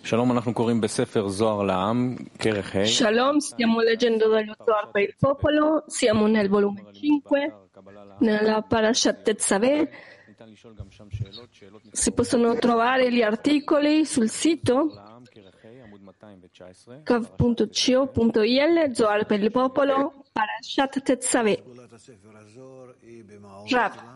Shalom, stiamo leggendo dallo Zohar per il popolo, siamo nel volume 5, nella Parashat Tetzaveh. Si possono trovare gli articoli sul sito kav.co.il, Zohar per il popolo, Parashat Tetzaveh. Rav.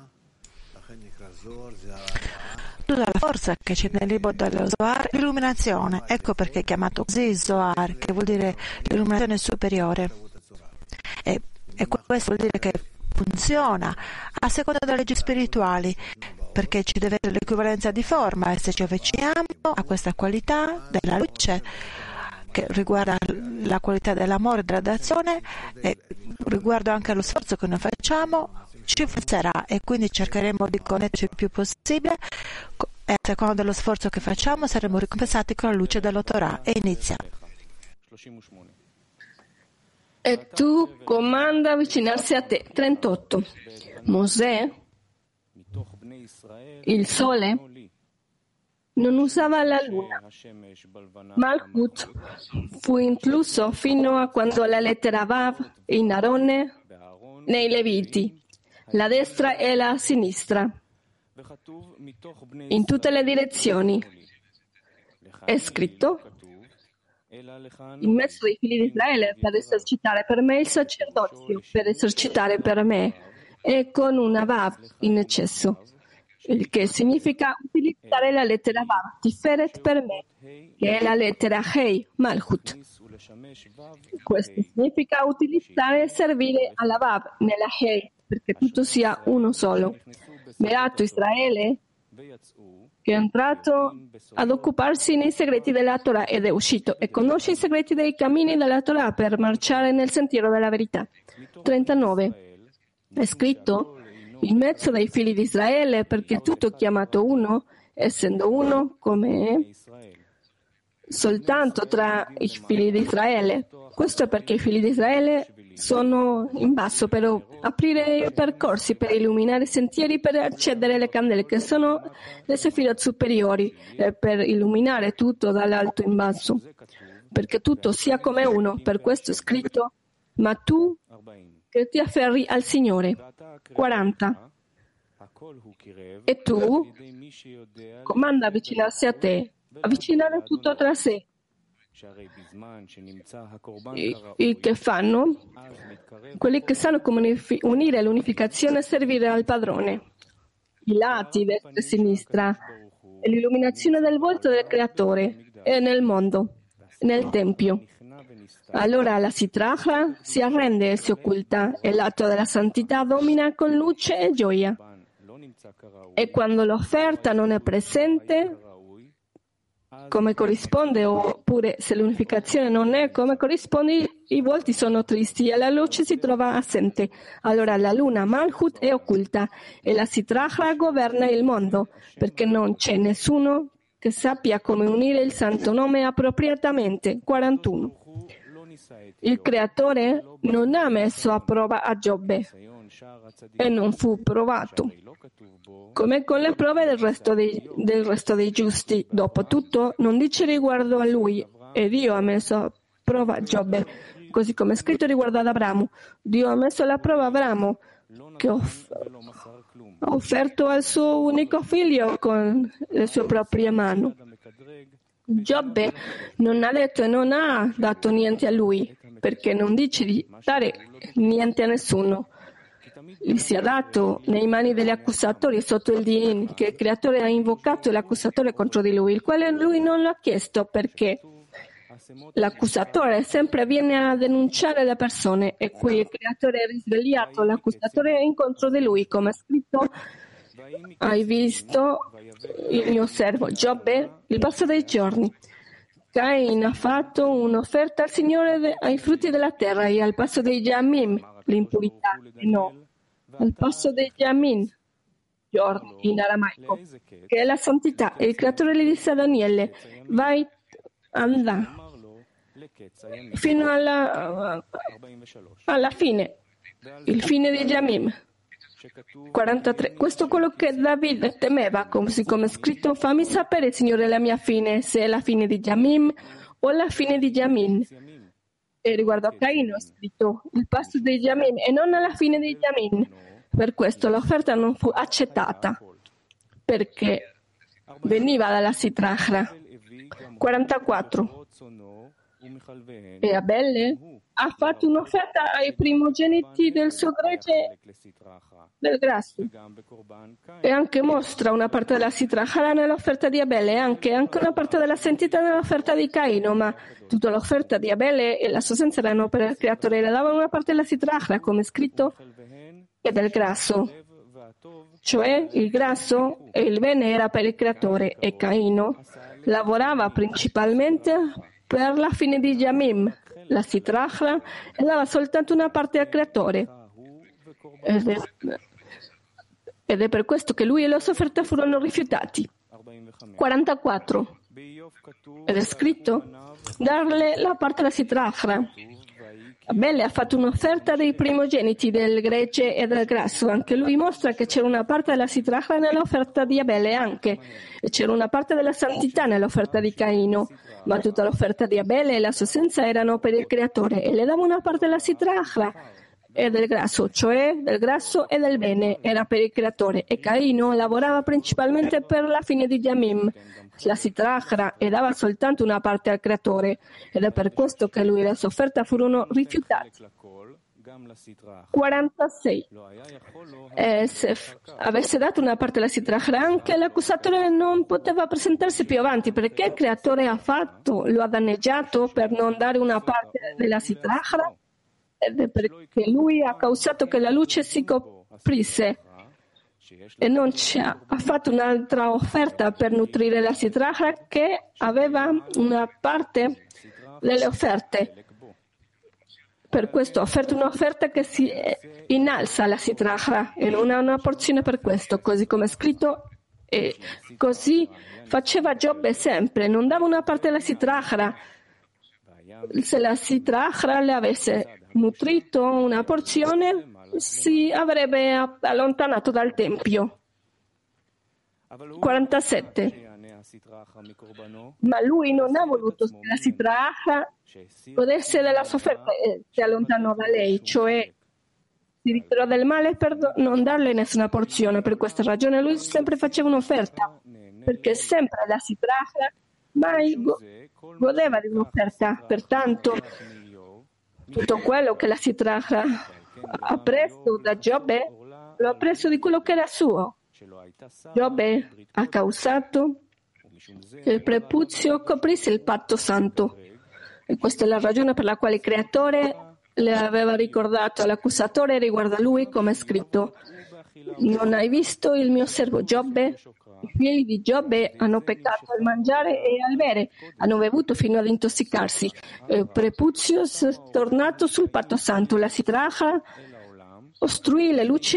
Tutta la forza che c'è nel libro dello Zohar, l'illuminazione. Ecco perché è chiamato così Zohar, che vuol dire l'illuminazione superiore. E questo vuol dire che funziona a seconda delle leggi spirituali, perché ci deve essere l'equivalenza di forma e se ci avviciniamo a questa qualità della luce che riguarda la qualità dell'amore e della dazione e riguardo anche lo sforzo che noi facciamo, ci influenzerà e quindi cercheremo di connetterci il più possibile e a seconda dello sforzo che facciamo saremo ricompensati con la luce della Torah. E inizia. E tu comanda avvicinarsi a te. 38. Mosè, il sole, non usava la luna. Malchut fu incluso fino a quando la lettera Vav in Aarone nei Leviti, la destra e la sinistra, in tutte le direzioni. È scritto in mezzo ai figli di Israele per esercitare per me il sacerdozio, per esercitare per me, e con una Vav in eccesso, il che significa utilizzare la lettera Vav, Tiferet per me, che è la lettera Hei, Malchut. Questo significa utilizzare e servire alla Vav nella Hei, perché tutto sia uno solo. Beato Israele, che è entrato ad occuparsi nei segreti della Torah ed è uscito e conosce i segreti dei cammini della Torah per marciare nel sentiero della verità. 39. È scritto in mezzo dei figli di Israele perché tutto è chiamato uno, essendo uno come è soltanto tra i figli di Israele. Questo è perché i figli di Israele sono in basso per aprire i percorsi, per illuminare i sentieri, per accedere alle candele che sono le sefirot superiori e per illuminare tutto dall'alto in basso, perché tutto sia come uno. Per questo è scritto: ma tu che ti afferri al Signore. 40. E tu comanda avvicinarsi a te, avvicinare tutto tra sé. I che fanno, quelli che sanno come unire l'unificazione e servire al padrone, i lati destra e sinistra, e l'illuminazione del volto del creatore e nel mondo, nel tempio. Allora la sitracha si arrende e si occulta e l'atto della santità domina con luce e gioia. E quando l'offerta non è presente come corrisponde, oppure se l'unificazione non è come corrisponde, i volti sono tristi e la luce si trova assente. Allora la luna Malchut è occulta e la sitracha governa il mondo, perché non c'è nessuno che sappia come unire il santo nome appropriatamente. 41. Il creatore non ha messo a prova a Giobbe e non fu provato, come con le prove del resto dei giusti. Dopotutto, non dice riguardo a lui, e Dio ha messo a prova Giobbe, così come è scritto riguardo ad Abramo. Dio ha messo alla prova Abramo, che ha offerto al suo unico figlio con le sue proprie mani. Giobbe non ha detto e non ha dato niente a lui, perché non dice di dare niente a nessuno. Gli sia dato nei mani degli accusatori sotto il din che il creatore ha invocato l'accusatore contro di lui, il quale lui non l'ha chiesto, perché l'accusatore sempre viene a denunciare le persone e qui il creatore ha risvegliato l'accusatore incontro di lui, come è scritto: hai visto il mio servo Giobbe, il passo dei giorni. Cain ha fatto un'offerta al Signore ai frutti della terra e al passo dei Jamim, l'impurità, e no, al passo dei Jamin, giorni in aramaico, che è la santità. E il creatore gli disse a Daniele: vai, anda, fino alla fine, il fine dei Jamim. 43. Questo è quello che Davide temeva, così come è scritto: fammi sapere, Signore, la mia fine, se è la fine di Jamim o la fine di Jamin. E riguardo a Caino è scritto il passo di Jamin e non alla fine di Jamin. Per questo l'offerta non fu accettata, perché veniva dalla Sitrachra. 44. E Abele ha fatto un'offerta ai primogeniti del suo gregge del grasso e anche mostra una parte della Sitrachra nell'offerta di Abele e anche una parte della santità nell'offerta di Caino, ma tutta l'offerta di Abele e la sua senza erano per il creatore, le davano una parte della Sitrachra, come è scritto, e del grasso, cioè il grasso e il bene era per il creatore, e Caino lavorava principalmente per la fine di Jamim, la Sitrachra, e dava soltanto una parte al creatore. Ed è per questo che lui e la sua offerta furono rifiutati. 44. Ed è scritto: darle la parte alla Sitrachra. Abele ha fatto un'offerta dei primogeniti del gregge e del grasso. Anche lui mostra che c'era una parte della Sitrachra nell'offerta di Abele anche. E c'era una parte della santità nell'offerta di Caino. Ma tutta l'offerta di Abele e la sua essenza erano per il creatore. E le dava una parte della Sitrachra e del grasso, cioè del grasso e del bene, era per il creatore. E Caino lavorava principalmente per la fine di Jamim, la Sitrachra, e dava soltanto una parte al creatore. Ed è per questo che lui e la sua offerta furono rifiutati. 46. Se avesse dato una parte alla Sitrachra, anche l'accusatore non poteva presentarsi più avanti, perché il creatore lo ha danneggiato per non dare una parte della Sitrachra. Ed è perché lui ha causato che la luce si coprisse e non ha fatto un'altra offerta per nutrire la Sitrachra, che aveva una parte delle offerte. Per questo ha offerto un'offerta che si innalza la Sitrachra e non ha una porzione per questo, così come è scritto, e così faceva Giobbe sempre, non dava una parte alla Sitrachra. Se la Sitrachra le avesse nutrito una porzione, si avrebbe allontanato dal Tempio. 47. Ma lui non ha voluto che la Sitrachra godesse della sua offerta e si allontanò da lei, cioè si ritirò del male per non darle nessuna porzione. Per questa ragione lui sempre faceva un'offerta, perché sempre la Sitrachra mai godeva di un'offerta. Pertanto tutto quello che la Sitrachra ha preso da Giobbe lo ha preso di quello che era suo. Giobbe ha causato che il prepuzio coprisse il patto santo, e questa è la ragione per la quale il creatore le aveva ricordato all'accusatore riguardo a lui, come è scritto: non hai visto il mio servo Giobbe? I figli di Giobbe hanno peccato al mangiare e al bere, hanno bevuto fino ad intossicarsi. Il prepuzio è tornato sul patto santo. La Sitrachra ostruì le luci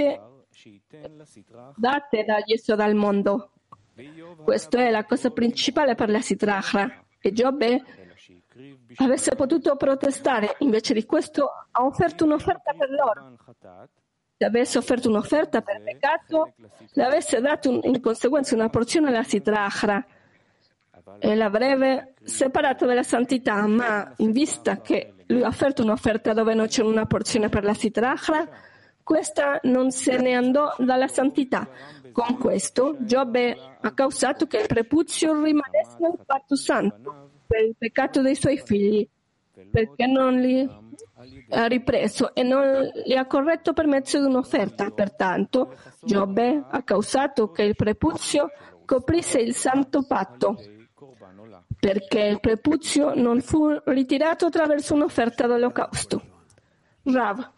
date da Gesù dal mondo. Questa è la cosa principale per la Sitrachra. E Giobbe avesse potuto protestare, invece di questo ha offerto un'offerta per loro. Se avesse offerto un'offerta per peccato, le avesse dato in conseguenza una porzione alla Sitrachra e l'avrebbe separato dalla santità, ma in vista che lui ha offerto un'offerta dove non c'è una porzione per la Sitrachra, questa non se ne andò dalla santità. Con questo Giobbe ha causato che il prepuzio rimanesse nel patto santo per il peccato dei suoi figli, perché non li ha ripreso e non li ha corretto per mezzo di un'offerta. Pertanto Giobbe ha causato che il prepuzio coprisse il santo patto, perché il prepuzio non fu ritirato attraverso un'offerta d'olocausto. Rav.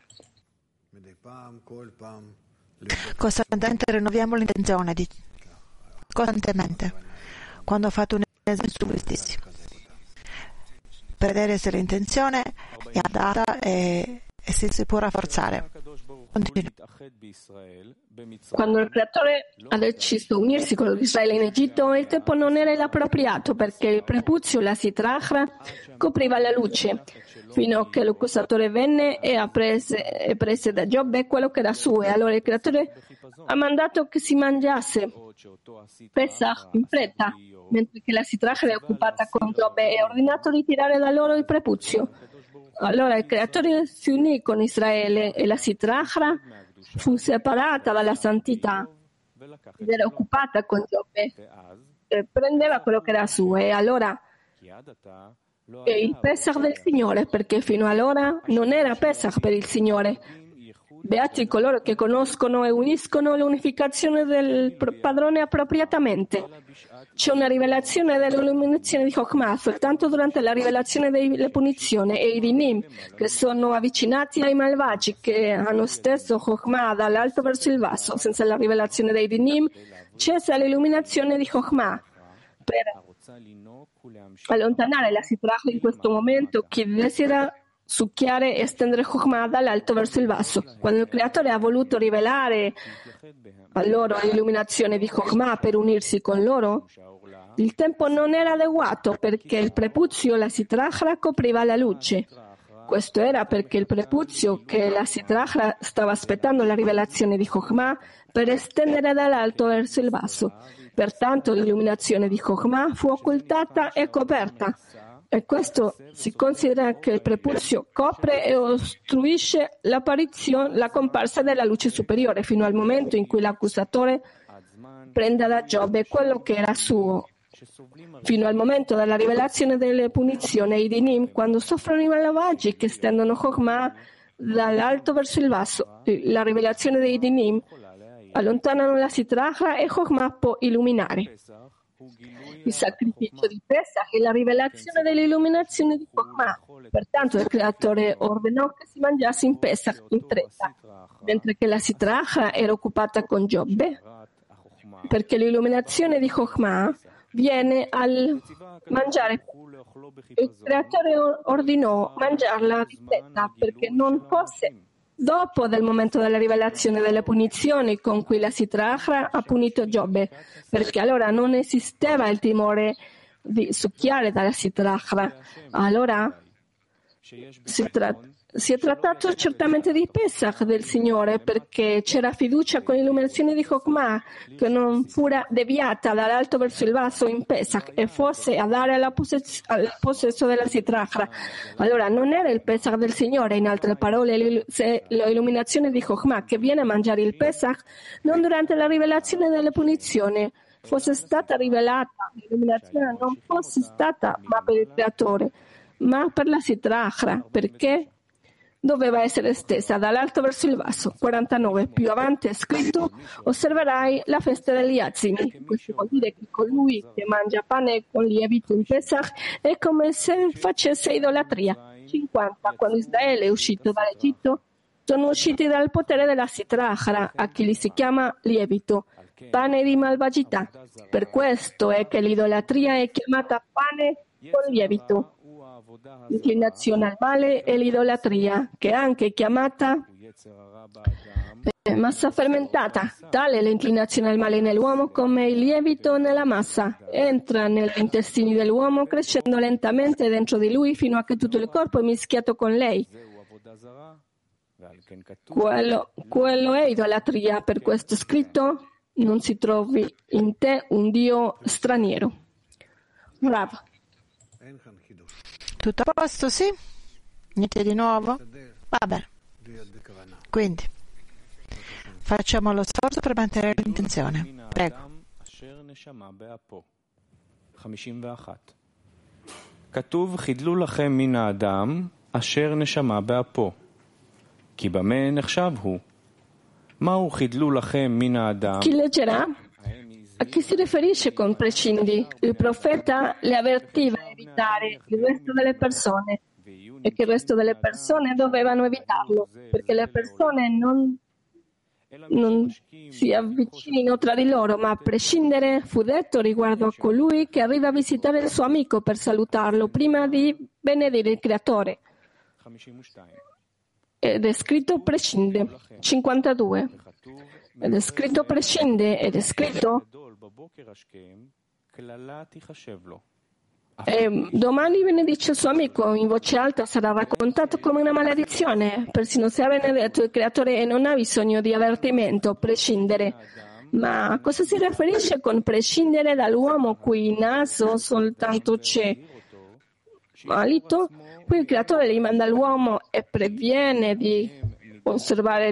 Costantemente rinnoviamo l'intenzione costantemente quando fate un esame su voi stessi, per vedere se l'intenzione è adatta e se si può rafforzare. Quando il Creatore ha deciso di unirsi con Israele in Egitto, il tempo non era l'appropriato perché il prepuzio, la sitrachra, copriva la luce, fino a che l'accusatore venne e prese da Giobbe quello che era suo. E allora il Creatore ha mandato che si mangiasse Pesach in fretta, mentre che la sitrachra è occupata con Giobbe, e ha ordinato di tirare da loro il prepuzio. Allora il Creatore si unì con Israele e la sitrachra fu separata dalla santità ed era occupata con Giobbe e prendeva quello che era suo. E allora è il Pesach del Signore, perché fino allora non era Pesach per il Signore. Beati coloro che conoscono e uniscono l'unificazione del padrone appropriatamente. C'è una rivelazione dell'illuminazione di Chokhmah soltanto durante la rivelazione delle punizioni, e i dinim che sono avvicinati ai malvagi che hanno stesso Chokhmah dall'alto verso il basso. Senza la rivelazione dei dinim cessa l'illuminazione di Chokhmah. Per allontanare la sitrachra in questo momento, chi desidera succhiare e estendere Chokhmah dall'alto verso il basso. Quando il Creatore ha voluto rivelare a loro l'illuminazione di Chokhmah per unirsi con loro, il tempo non era adeguato perché il prepuzio, la sitrachra, copriva la luce. Questo era perché il prepuzio, che la sitrachra stava aspettando la rivelazione di Chokhmah per estendere dall'alto verso il basso. Pertanto l'illuminazione di Chokhmah fu occultata e coperta. E questo si considera che il prepuzio copre e ostruisce la comparsa della luce superiore fino al momento in cui l'accusatore prenda da Giobbe quello che era suo. Fino al momento della rivelazione delle punizioni, i dinim, quando soffrono i malvagi che stendono Chokhmah dall'alto verso il basso, la rivelazione dei dinim allontanano la sitrachra e Chokhmah può illuminare. Il sacrificio di Pesach è la rivelazione dell'illuminazione di Chokhmah. Pertanto il Creatore ordinò che si mangiasse in Pesach in fretta, mentre che la sitrachra era occupata con Giobbe, perché l'illuminazione di Chokhmah viene al mangiare. Il Creatore ordinò mangiarla di fretta perché non fosse dopo del momento della rivelazione delle punizioni con cui la sitrachra ha punito Giobbe, perché allora non esisteva il timore di succhiare dalla sitrachra. Allora si è trattato certamente di Pesach del Signore, perché c'era fiducia con l'illuminazione di Chokhmah che non fuera deviata dall'alto verso il basso in Pesach e fosse a dare al possesso della sitrachra. Allora non era il Pesach del Signore, in altre parole, se l'illuminazione di Chokhmah che viene a mangiare il Pesach non durante la rivelazione delle punizioni fosse stata rivelata, l'illuminazione non fosse stata ma per il Creatore, ma per la sitrachra, perché doveva essere stesa dall'alto verso il basso. 49. Più avanti è scritto: osserverai la festa degli azimi. Questo vuol dire che colui che mangia pane con lievito in Pesach è come se facesse idolatria. 50. Quando Israele è uscito dall'Egitto, sono usciti dal potere della sitrachra, a chi li si chiama lievito, pane di malvagità. Per questo è che l'idolatria è chiamata pane con lievito. L'inclinazione al male è l'idolatria, che è anche chiamata massa fermentata. Tale è l'inclinazione al male nell'uomo come il lievito nella massa. Entra negli intestini dell'uomo crescendo lentamente dentro di lui fino a che tutto il corpo è mischiato con lei. Quello è idolatria. Per questo scritto: non si trovi in te un Dio straniero. Bravo. Tutto a posto, sì? Niente di nuovo? Va bene. Quindi, facciamo lo sforzo per mantenere l'intenzione. Prego. כתוב חידלו לכם מן האדם אשר נשמה באפו כי במה נחשב הוא מהו חידלו לכם מן האדם. Chi leggerà? A chi si riferisce con prescindi? Il profeta le avvertiva a evitare il resto delle persone e che il resto delle persone dovevano evitarlo, perché le persone non si avvicinino tra di loro, ma a prescindere fu detto riguardo a colui che arriva a visitare il suo amico per salutarlo prima di benedire il Creatore. ed è scritto prescinde. 52. Ed è scritto prescinde ed è scritto domani benedice il suo amico, in voce alta sarà raccontato come una maledizione, persino se ha benedetto il creatore e non ha bisogno di avvertimento, prescindere. Ma a cosa si riferisce con prescindere dall'uomo cui naso soltanto c'è malito? Qui il creatore gli manda l'uomo e previene di osservare,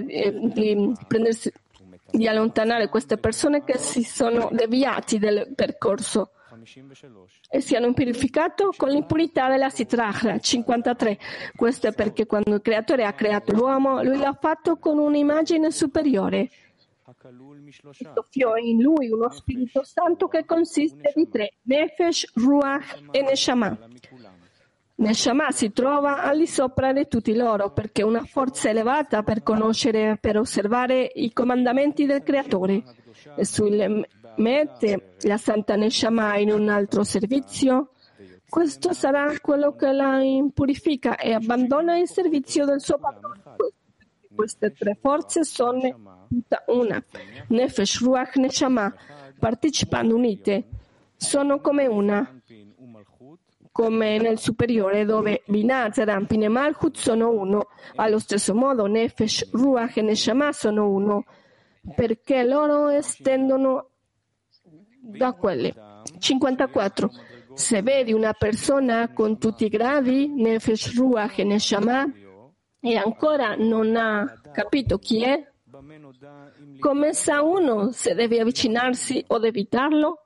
di allontanare queste persone che si sono deviati del percorso e siano impurificati con l'impurità della Sitrahra. 53. Questo è perché quando il creatore ha creato l'uomo, lui l'ha fatto con un'immagine superiore. Soffiò in lui uno Spirito Santo che consiste di 3, Nefesh, Ruach e Neshama. Neshama si trova al di sopra di tutti loro perché è una forza elevata per conoscere e per osservare i comandamenti del creatore. E mette la Santa Neshama in un altro servizio, questo sarà quello che la impurifica e abbandona il servizio del suo padrone. Queste 3 forze sono tutta una, Nefesh, Ruach, Neshama, partecipando unite, sono come una, come nel superiore dove Binah, Zerampin e Malchut sono uno. Allo stesso modo Nefesh, Ruach e Neshama sono uno, perché loro estendono da quelli. 54. Se vedi una persona con tutti i gradi, Nefesh, Ruach e Neshama, e ancora non ha capito chi è, come sa uno se deve avvicinarsi o evitarlo?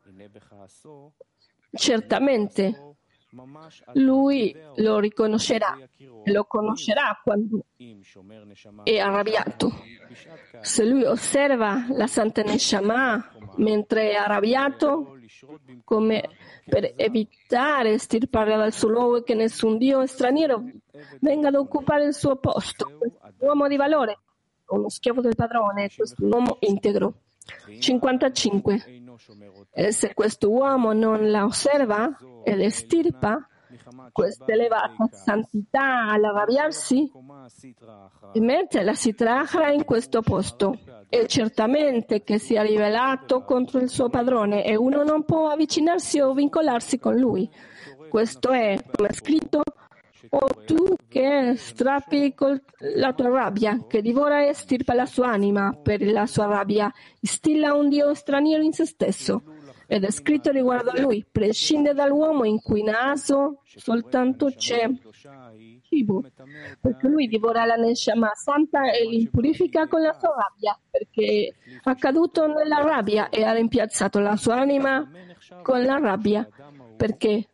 Certamente lui lo riconoscerà e lo conoscerà quando è arrabbiato. Se lui osserva la Santa Neshama mentre è arrabbiato, come per evitare estirparla dal suo luogo e che nessun Dio straniero venga ad occupare il suo posto, questo uomo di valore, uno schiavo del padrone, questo uomo integro. 55. E se questo uomo non la osserva ed estirpa questa elevata santità all'arrabbiarsi, mette la Sitrahra in questo posto. E certamente che si è rivelato contro il suo padrone e uno non può avvicinarsi o vincolarsi con lui. Questo è, come è scritto, o tu che strappi la tua rabbia, che divora e stirpa la sua anima per la sua rabbia, instilla un Dio straniero in se stesso. Ed è scritto riguardo a lui, prescinde dall'uomo in cui naso soltanto c'è cibo, perché lui divora la Neshama santa e li impurifica con la sua rabbia, perché è caduto nella rabbia e ha rimpiazzato la sua anima con la rabbia, perché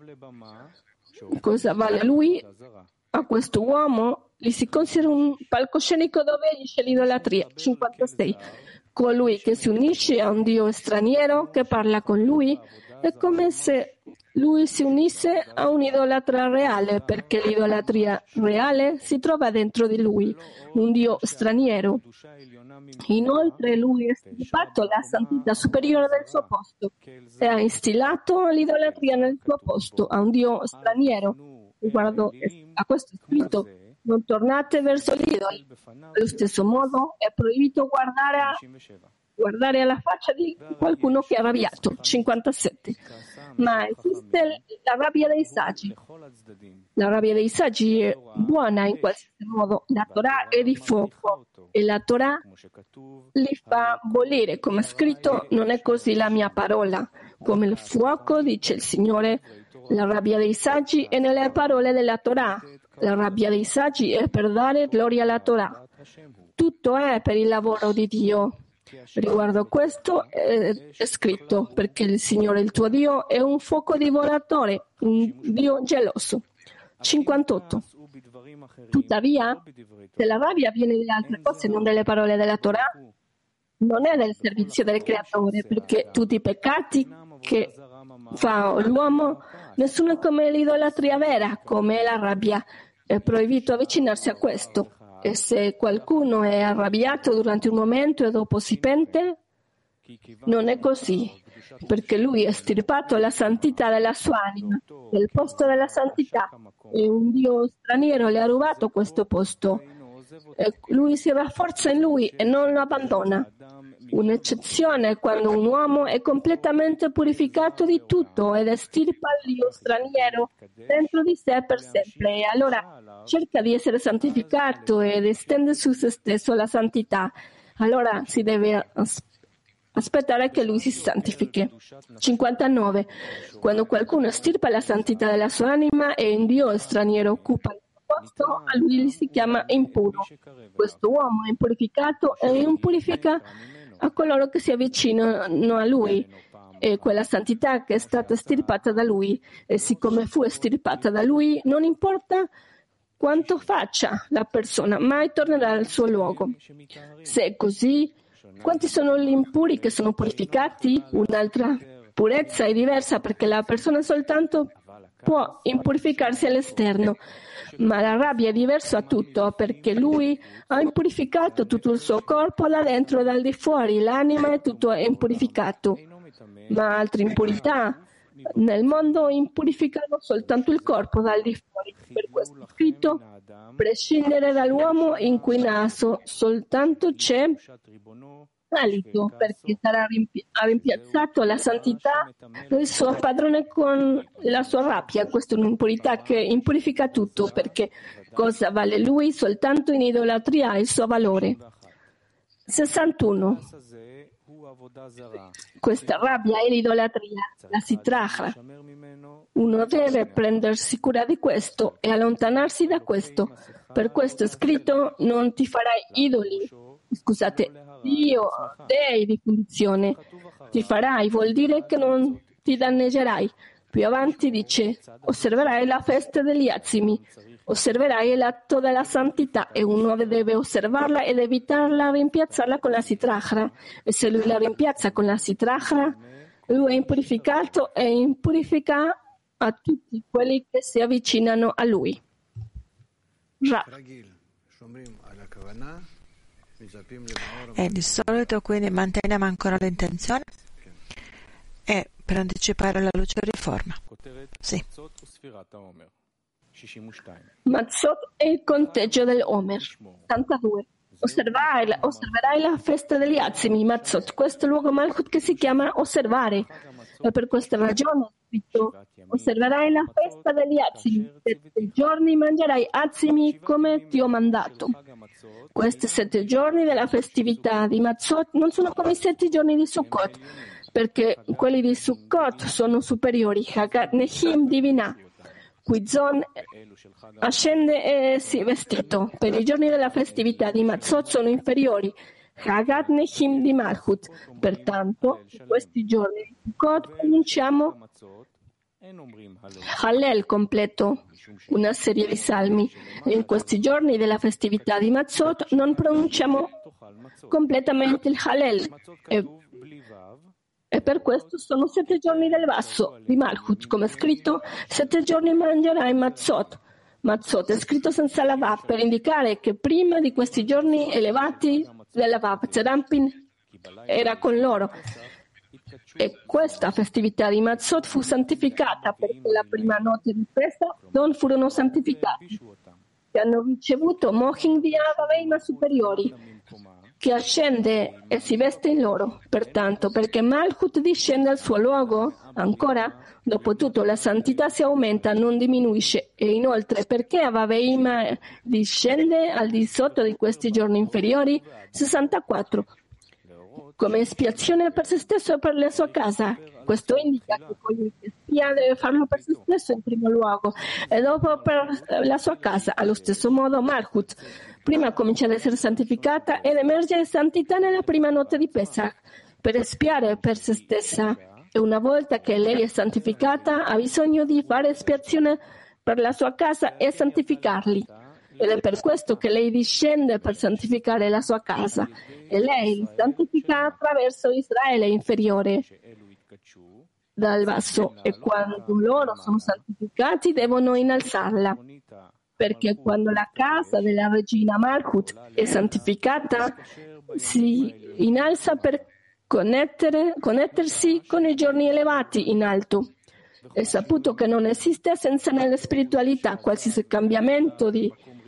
cosa vale lui? A questo uomo gli si considera un palcoscenico dove c'è l'idolatria. 56. Colui che si unisce a un Dio straniero che parla con lui è come se lui si unisse a un idolatra reale, perché l'idolatria reale si trova dentro di lui, un Dio straniero. Inoltre lui ha sviluppato la santità superiore del suo posto e ha instillato l'idolatria nel suo posto a un Dio straniero. Riguardo a questo è scritto: non tornate verso l'idolo. Allo stesso modo è proibito guardare alla faccia di qualcuno che è arrabbiato. 57. Ma esiste la rabbia dei saggi. La rabbia dei saggi è buona in qualsiasi modo. La Torah è di fuoco e la Torah li fa bollire. Come è scritto, non è così la mia parola. Come il fuoco, dice il Signore, la rabbia dei saggi è nelle parole della Torah. La rabbia dei saggi è per dare gloria alla Torah. Tutto è per il lavoro di Dio. Riguardo a questo è scritto, perché il Signore il tuo Dio è un fuoco divoratore, un Dio geloso. 58. Tuttavia, se la rabbia viene dalle altre cose, non dalle parole della Torah, non è del servizio del Creatore, perché tutti i peccati che fa l'uomo, nessuno è come l'idolatria vera, come la rabbia. È proibito avvicinarsi a questo. E se qualcuno è arrabbiato durante un momento e dopo si pente, non è così, perché lui ha estirpato la santità della sua anima, del posto della santità, e un Dio straniero le ha rubato questo posto. lui si rafforza in lui e non lo abbandona. Un'eccezione è quando un uomo è completamente purificato di tutto ed estirpa l'io straniero dentro di sé per sempre, e allora cerca di essere santificato ed estende su se stesso la santità. Allora si deve aspettare che lui si santifichi. 59. Quando qualcuno estirpa la santità della sua anima e un dio straniero occupa il suo posto, a lui si chiama impuro. Questo uomo è impurificato e impurifica a coloro che si avvicinano a lui, e quella santità che è stata estirpata da lui, e siccome fu estirpata da lui, non importa quanto faccia la persona, mai tornerà al suo luogo. Se è così, quanti sono gli impuri che sono purificati? Un'altra purezza è diversa, perché la persona soltanto può impurificarsi all'esterno, ma la rabbia è diversa a tutto, perché lui ha impurificato tutto il suo corpo da dentro e dal di fuori, l'anima e tutto è impurificato. Ma altre impurità nel mondo impurificano soltanto il corpo dal di fuori. Per questo è scritto: prescindere dall'uomo in cui naso soltanto c'è alito, perché ha rimpiazzato la santità del suo padrone con la sua rabbia. Questa è un'impurità che impurifica tutto, perché cosa vale lui? Soltanto in idolatria ha il suo valore. 61. Questa rabbia è l'idolatria, la sitracha. Uno deve prendersi cura di questo e allontanarsi da questo. Per questo è scritto: non ti farai idoli. Scusate, Dio, dei di punizione. Ti farai vuol dire che non ti danneggerai. Più avanti dice: osserverai la festa degli azimi. Osserverai l'atto della santità, e uno deve osservarla ed evitarla, rimpiazzarla con la sitracha. E se lui la rimpiazza con la sitracha, lui è impurificato e impurifica a tutti quelli che si avvicinano a lui. E di solito quindi manteniamo ancora l'intenzione e per anticipare la luce riforma. Sì. Mazzot è il conteggio del Omer. 82. Osserverai la festa degli azimi, Mazzot. Questo è il luogo Malchut che si chiama osservare. E per questa ragione ho scritto: osserverai la festa degli azimi. 7 giorni mangerai azimi come ti ho mandato. Questi 7 giorni della festività di Mazzot non sono come i 7 giorni di Sukkot, perché quelli di Sukkot sono superiori. Hagat Nehim divina. Quizon ascende e si è vestito. Per i giorni della festività di Mazzot sono inferiori. Hagat Nehim di Malchut. Pertanto, in questi giorni di Sukkot pronunciamo Hallel completo, una serie di salmi. In questi giorni della festività di Mazzot non pronunciamo completamente il Hallel. E per questo sono 7 giorni del basso di Malchut, come è scritto: 7 giorni mangerai Mazzot. Mazzot è scritto senza la Vav, per indicare che prima di questi giorni elevati della Vav, Zerampin era con loro. E questa festività di Mazzot fu santificata perché la prima notte di festa non furono santificati, che hanno ricevuto Mochin di Avaveima superiori, che ascende e si veste in loro. Pertanto, perché Malchut discende al suo luogo, ancora, dopo tutto, la santità si aumenta, non diminuisce. E inoltre, perché Avaveima discende al di sotto di questi giorni inferiori? 64. Come espiazione per se stesso e per la sua casa. Questo indica che colui che spia deve farlo per se stesso in primo luogo e dopo per la sua casa. Allo stesso modo, Malchut prima comincia ad essere santificata ed emerge in santità nella prima notte di Pesach per espiare per se stessa. E una volta che lei è santificata, ha bisogno di fare espiazione per la sua casa e santificarli. Ed è per questo che lei discende per santificare la sua casa. E lei santifica attraverso Israele inferiore dal basso. E quando loro sono santificati, devono innalzarla. Perché quando la casa della regina Malchut è santificata, si innalza per connettersi con i giorni elevati in alto. È saputo che non esiste senza nella spiritualità qualsiasi cambiamento di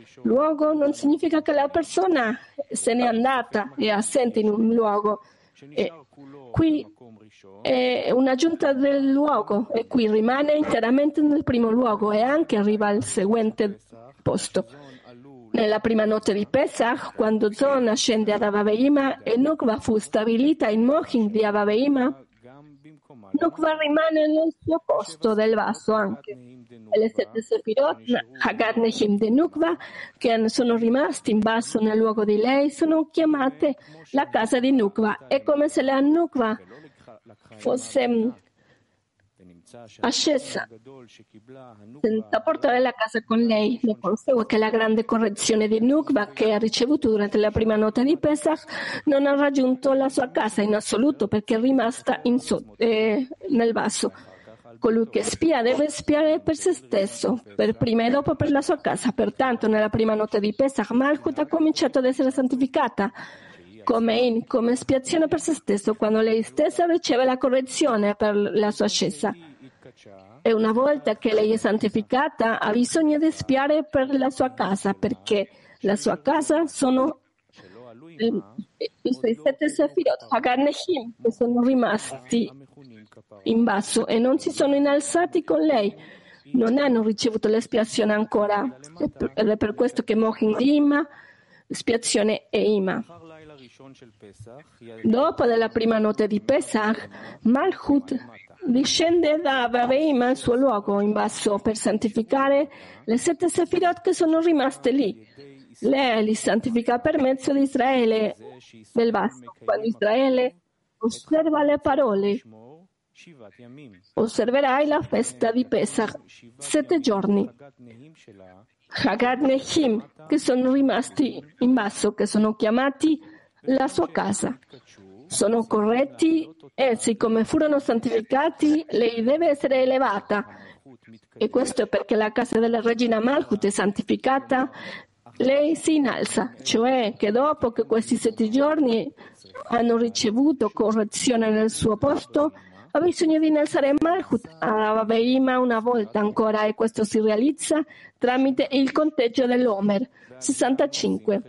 luogo non significa che la persona se n'è andata e è assente in un luogo. Qui è un'aggiunta del luogo e qui rimane interamente nel primo luogo e anche arriva al seguente posto. Nella prima notte di Pesach, quando Zon scende ad Avaveima e Nukva fu stabilita in Mochin di Avaveima, Nukva rimane nel suo posto del vaso anche. E le 7 Sefirot, Hagat Nehim de Nukva, che sono rimasti in basso nel luogo di lei, sono chiamate la casa di Nukva. È come se la Nukva fosse ascesa senza portare la casa con lei. Ne consegue che la grande correzione di Nukva che ha ricevuto durante la prima notte di Pesach non ha raggiunto la sua casa in assoluto perché è rimasta nel vaso. Colui che spia deve spiare per se stesso, per prima e dopo per la sua casa. Pertanto, nella prima notte di Pesach, Malchut ha cominciato ad essere santificata come espiazione per se stesso, quando lei stessa riceve la correzione per la sua ascesa. E una volta che lei è santificata, ha bisogno di spiare per la sua casa, perché la sua casa sono i suoi 7 Sefirot, Hagat Nehim, che sono rimasti in basso e non si sono innalzati con lei, non hanno ricevuto l'espiazione ancora. Ed è per questo che Mochin di Ima, espiazione e Ima. Dopo della prima notte di Pesach, Malchut discende da Avaveima al suo luogo in basso per santificare le 7 Sefirot che sono rimaste lì. Lei li santifica per mezzo di Israele del basso. Quando Israele osserva le parole, osserverai la festa di Pesach 7 giorni. Hagat Nehim, che sono rimasti in basso, che sono chiamati la sua casa. Sono corretti e siccome furono santificati, lei deve essere elevata. E questo è perché la casa della regina Malchut è santificata, lei si innalza, cioè che dopo che questi 7 giorni hanno ricevuto correzione nel suo posto, ha bisogno di innalzare Malchut a Avaveima una volta ancora e questo si realizza tramite il conteggio dell'Omer, 65.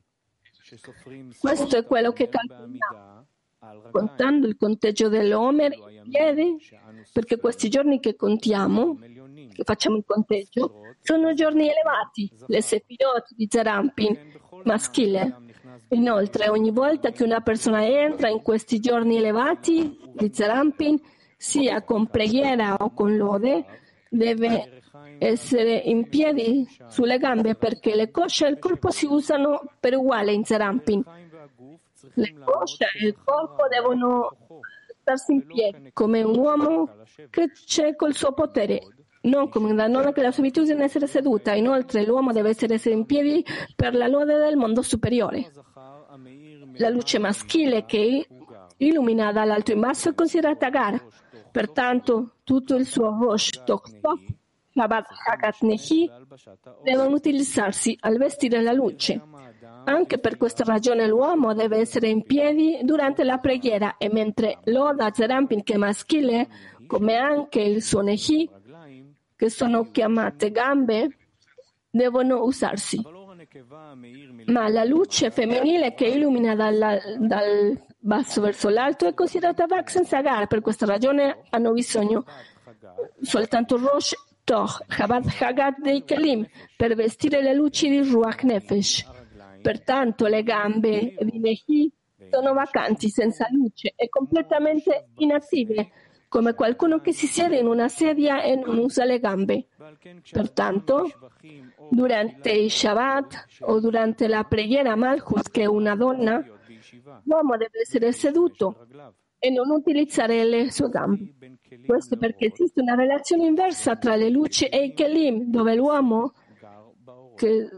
Questo è quello che calcoliamo, contando il conteggio dell'Omer in piedi, perché questi giorni che contiamo, che facciamo il conteggio, sono giorni elevati, le Sefirot di Zerampin, maschile. Inoltre, ogni volta che una persona entra in questi giorni elevati di Zerampin, sia con preghiera o con lode, deve essere in piedi sulle gambe perché le cosce e il corpo si usano per uguale in Zerampin. Le cosce e il corpo devono starsi in piedi come un uomo che c'è col suo potere, non come una donna che ha l'abitudine di essere seduta. Inoltre l'uomo deve essere in piedi per la lode del mondo superiore. La luce maschile che illumina dall'alto in basso è considerata Gar. Pertanto tutto il suo Rosh Tochtov, Shabbat Hagat Nehi, devono utilizzarsi al vestire la luce. Anche per questa ragione l'uomo deve essere in piedi durante la preghiera e mentre loda Zerampin che è maschile, come anche il suo Nehi, che sono chiamate gambe, devono usarsi. Ma la luce femminile che illumina dal basso verso l'alto è considerata Vak senza gara. Per questa ragione hanno bisogno soltanto Rosh Toch, Chabad Hagat dei Kelim, per vestire le luci di Ruach Nefesh. Pertanto le gambe di Nehi sono vacanti, senza luce e completamente inattive, come qualcuno che si siede in una sedia e non usa le gambe. Pertanto, durante il Shabbat o durante la preghiera Malchut, che è una donna, l'uomo deve essere seduto e non utilizzare le sue gambe. Questo perché esiste una relazione inversa tra le luci e i Kelim, dove l'uomo che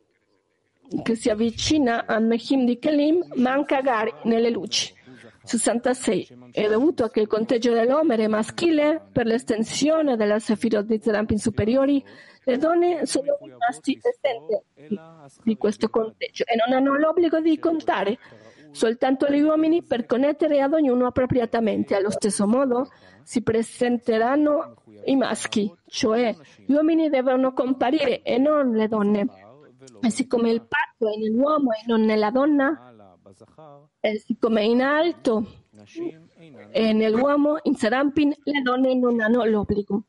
si avvicina al Mechim di Kelim manca Gari nelle luci. 66. È dovuto a che il conteggio dell'Omer è maschile per l'estensione della Sefirot di Zerampin superiori, le donne sono rimasti esenti di questo conteggio e non hanno l'obbligo di contare, soltanto gli uomini per connettere ad ognuno appropriatamente. Allo stesso modo si presenteranno i maschi, cioè gli uomini devono comparire e non le donne. E siccome il patto è nell'uomo e non nella donna, e siccome è in alto e nell'uomo, in Serampin, le donne non hanno l'obbligo.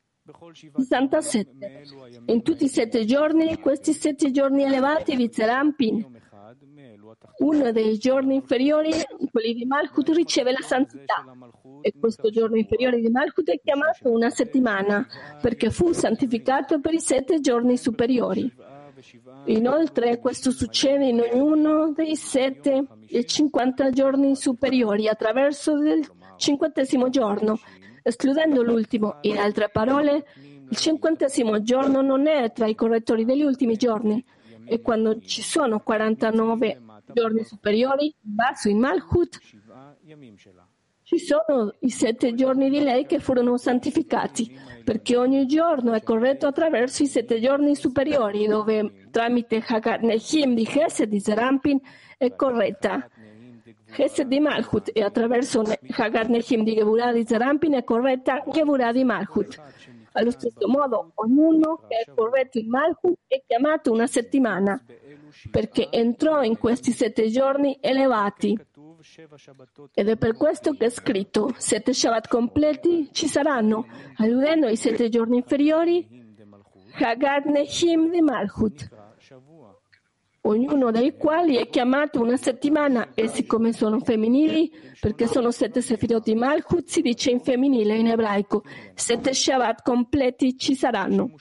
67. In tutti i 7 giorni, questi 7 giorni elevati di Serampin, uno dei giorni inferiori, quelli di Malchut, riceve la santità. E questo giorno inferiore di Malchut è chiamato una settimana, perché fu santificato per i 7 giorni superiori. Inoltre, questo succede in ognuno dei 7 e 50 giorni superiori attraverso il 50° giorno, escludendo l'ultimo. In altre parole, il 50° giorno non è tra i correttori degli ultimi giorni. E quando ci sono 49 giorni superiori, basso in Malchut, ci sono i 7 giorni di lei che furono santificati, perché ogni giorno è corretto attraverso i 7 giorni superiori, dove tramite Hagat Nehim di Chesed di Serampin è corretta. Chesed di Malchut e attraverso Hagat Nehim di Gevurah di Serampin è corretta Gevurah di Malchut. Allo stesso modo, ognuno che è corretto in Malchut è chiamato una settimana, perché entrò in questi 7 giorni elevati. Ed è per questo che è scritto: 7 Shabbat completi ci saranno, alludendo ai 7 giorni inferiori, Hagat Nehim di Malchut, ognuno dei quali è chiamato una settimana, e siccome sono femminili, perché sono 7 Sefirot di Malchut, si dice in femminile in ebraico: 7 Shabbat completi ci saranno.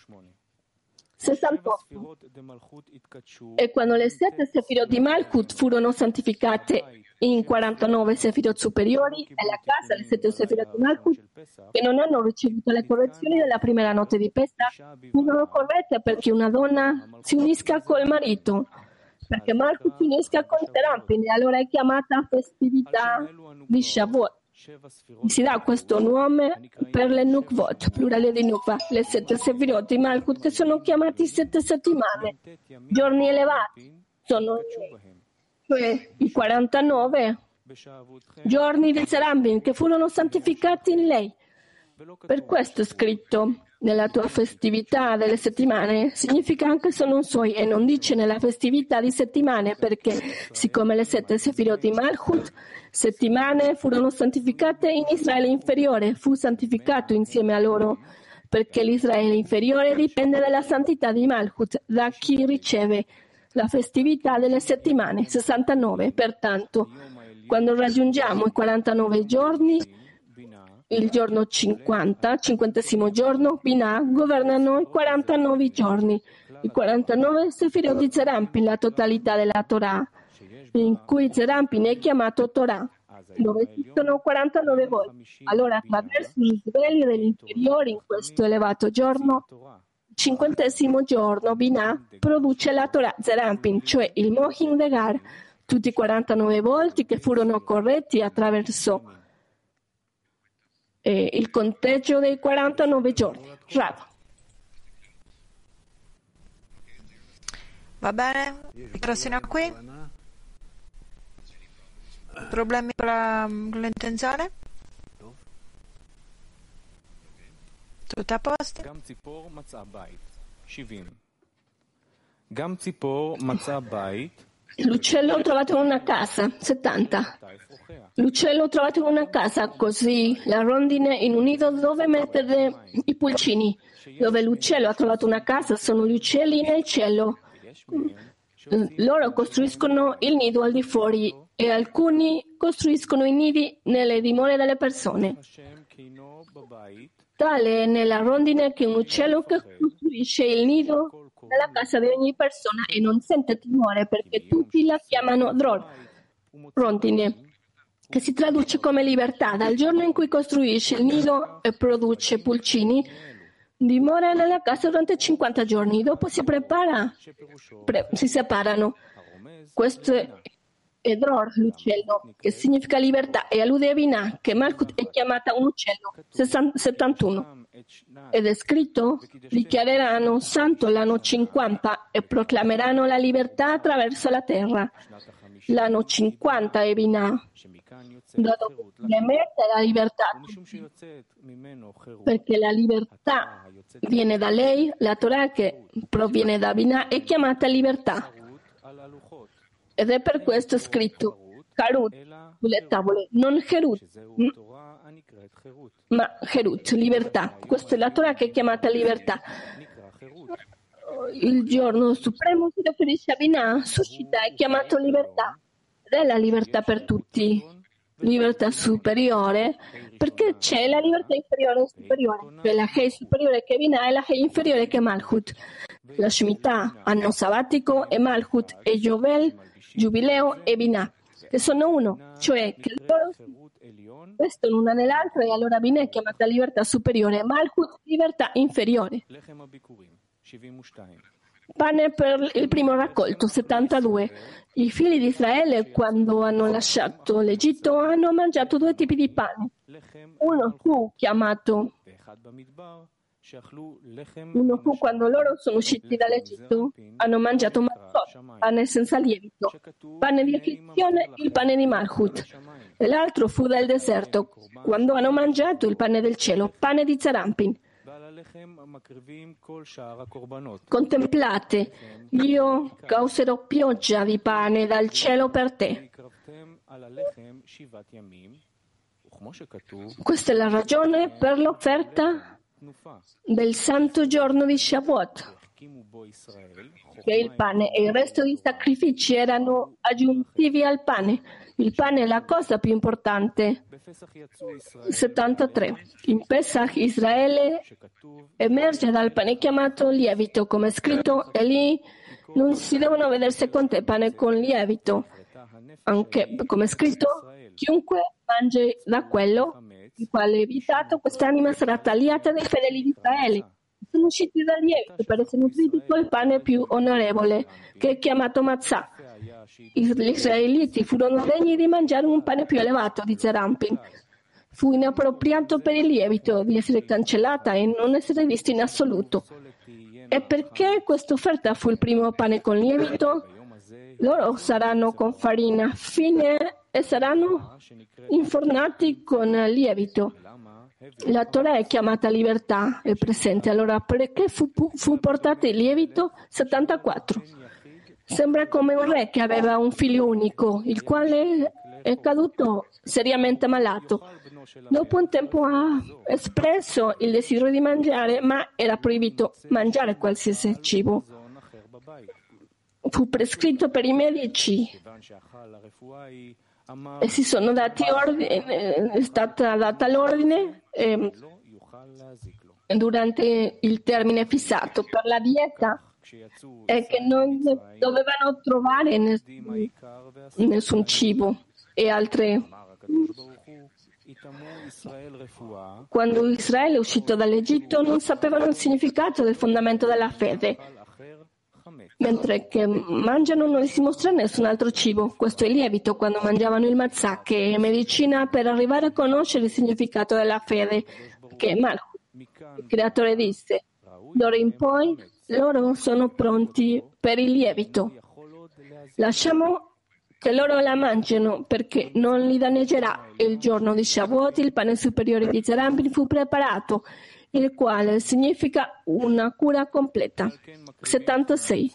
68. E quando le 7 Sefirot di Malchut furono santificate in 49 Sefirot superiori, è la casa delle 7 Sefirot di Malchut che non hanno ricevuto le correzioni della primera notte di Pesach, furono corrette perché una donna si unisca col marito, perché Malchut si unisca con Serampin, e allora è chiamata festività di Shavuot. Si dà questo nome per le Nukvot, plurale di Nukva, le 7 Sefirot di Malchut, che sono chiamati 7 settimane, giorni elevati, sono cioè i 49 giorni di Serampin che furono santificati in lei. Per questo è scritto: nella tua festività delle settimane, significa anche sono suoi, e non dice nella festività di settimane, perché siccome le 7 Sefirot di Malchut settimane furono santificate in Israele inferiore, fu santificato insieme a loro, perché l'Israele inferiore dipende dalla santità di Malchut, da chi riceve la festività delle settimane. 69. Pertanto, quando raggiungiamo i 49 giorni, il giorno 50° giorno, Binah governano i 49 giorni, i 49 Sefirot di Serampin, la totalità della Torah, in cui Serampin è chiamato Torah, dove esistono 49 volti. Allora, attraverso il risveglio degli inferiori in questo elevato giorno, il 50° giorno, Binah produce la Torah Serampin, cioè il Mohin Degar, tutti i 49 volti che furono corretti attraverso il conteggio dei 49 giorni. Rav. Va bene? Prossimo qui. Problemi con l'intenzione? Tutto a posto? L'uccello trovato in una casa, 70. L'uccello trovato in una casa, così la rondine in un nido dove mettere i pulcini. Dove l'uccello ha trovato una casa sono gli uccelli nel cielo. Loro costruiscono il nido al di fuori e alcuni costruiscono i nidi nelle dimore delle persone. Tale è nella rondine che un uccello che costruisce il nido nella casa di ogni persona e non sente timore, perché tutti la chiamano Dror, rondine, che si traduce come libertà. Dal giorno in cui costruisce il nido e produce pulcini, dimora nella casa durante 50 giorni. Dopo si separano. Questo è Dror, l'uccello, che significa libertà, e allude a Binah, che Malchut è chiamata un uccello. 71. Ed è scritto: dichiareranno santo l'anno 50 e proclameranno la libertà attraverso la terra. L'anno 50 è Binah. dato che l'emet è la libertà, perché la libertà viene da lei, la Torah che proviene da Binah è chiamata libertà. Ed è per questo scritto Harut sulle tavole, non Herut, ma Herut, libertà. Questa è la Torah che è chiamata libertà. Il giorno supremo si riferisce a Binah, suscita, è chiamato libertà. Ed è la libertà per tutti, libertà superiore, perché c'è la libertà inferiore e superiore. C'è la Hei superiore che è Binah e la Hei inferiore che è Malchut. La Shemitah, anno sabbatico, e Malchut, e Yovel, Giubileo e Binah, che sono uno, cioè che loro questo l'una nell'altro, e allora Binah è chiamata libertà superiore, Malchut libertà inferiore. Pane per il primo raccolto, 72. I figli di Israele, quando hanno lasciato l'Egitto, hanno mangiato due tipi di pane. Uno fu quando loro sono usciti dall'Egitto, hanno mangiato matzot, pane senza lievito, pane di afflizione, il pane di Malchut. E l'altro fu del deserto, quando hanno mangiato il pane del cielo, pane di Zerampin. Contemplate, io causerò pioggia di pane dal cielo per te. Questa è la ragione per l'offerta del santo giorno di Shavuot, che il pane e il resto dei sacrifici erano aggiuntivi al pane. Il pane è la cosa più importante. 73. In Pesach Israele emerge dal pane chiamato lievito, come è scritto, e lì non si devono vedere secondo pane con lievito. Anche, come è scritto, chiunque mangi da quello il quale è evitato, quest'anima sarà tagliata dai fedeli di Israele. Sono usciti dal lievito per essere nutriti col pane più onorevole, che è chiamato matzah. Gli israeliti furono degni di mangiare un pane più elevato, dice Rampin. Fu inappropriato per il lievito di essere cancellata e non essere visto in assoluto. E perché questa offerta fu il primo pane con lievito? Loro saranno con farina fine e saranno infornati con lievito. La Torah è chiamata libertà, è presente. Allora perché fu portato il lievito? 74. Sembra come un re che aveva un figlio unico, il quale è caduto seriamente malato. Dopo un tempo ha espresso il desiderio di mangiare, ma era proibito mangiare qualsiasi cibo. Fu prescritto per i medici e si sono dati ordine, è stata data l'ordine durante il termine fissato per la dieta e che non dovevano trovare nessun cibo e altre. Quando Israele è uscito dall'Egitto non sapevano il significato del fondamento della fede, mentre che mangiano non si mostra nessun altro cibo. Questo è il lievito quando mangiavano il matzah, che è medicina per arrivare a conoscere il significato della fede, che è Malchut. Il creatore disse: d'ora in poi loro sono pronti per il lievito. Lasciamo che loro la mangino, perché non li danneggerà. Il giorno di Shavuot il pane superiore di Zerampin fu preparato, il quale significa una cura completa. 76.